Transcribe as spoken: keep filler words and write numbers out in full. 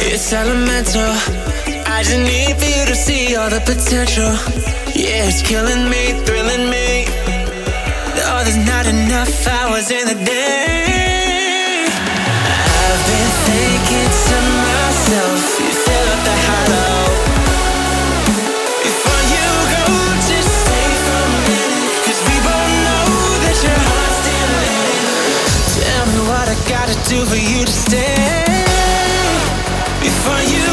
It's elemental. I just need for you to see all the potential. Yeah, it's killing me, thrilling me. Oh, there's not enough hours in the day. I've been thinking to myself, you fill up the hollow. Before you go, just stay for a minute, 'cause we both know that your heart's still in it. Tell me what I gotta do for you to stay. Before you